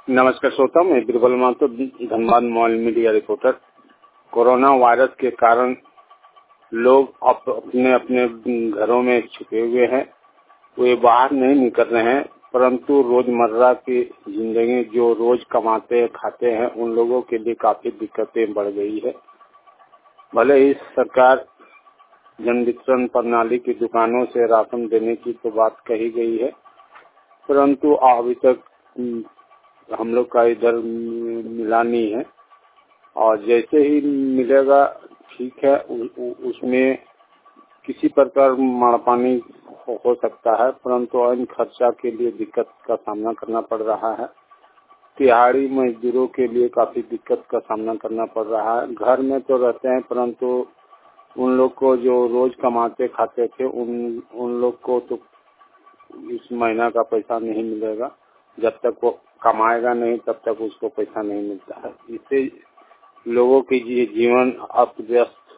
नमस्कार श्रोता, मैं Birbal Mahato, Dhanbad mobile media reporter. Corona virus के कारण लोग अपने अपने घरों में छुपे हुए हैं, वे बाहर नहीं निकल रहे हैं, परंतु रोजमर्रा की जिंदगी जो रोज कमाते खाते हैं उन लोगों के लिए काफी दिक्कतें बढ़ गई है। भले ही सरकार जन वितरण प्रणाली की दुकानों से राशन देने की तो बात कही गई है, परंतु अभी तक हम लोग का इधर मिला नहीं है। और जैसे ही मिलेगा ठीक है, उसमें किसी प्रकार माड़पानी हो सकता है, परंतु अन्य खर्चा के लिए दिक्कत का सामना करना पड़ रहा है। दिहाड़ी मजदूरों के लिए काफी दिक्कत का सामना करना पड़ रहा है। घर में तो रहते हैं, परंतु उन लोग को जो रोज कमाते खाते थे उन लोग को तो इस महीना का पैसा नहीं मिलेगा। जब तक वो कमाएगा नहीं तब तक उसको पैसा नहीं मिलता है। इससे लोगों की जीवन अस्त व्यस्त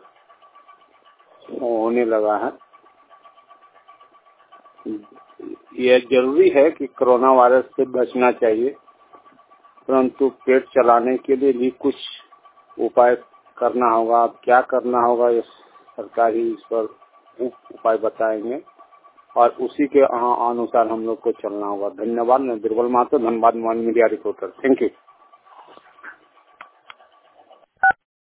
होने लगा है। यह जरूरी है कि कोरोना वायरस से बचना चाहिए, परंतु पेट चलाने के लिए भी कुछ उपाय करना होगा। अब क्या करना होगा ये सरकार ही इस पर उपाय बताएंगे और उसी के अनुसार हम लोग को चलना होगा। धन्यवाद। मैं Birbal Mahato, Dhanbad mobile media reporter. Thank you.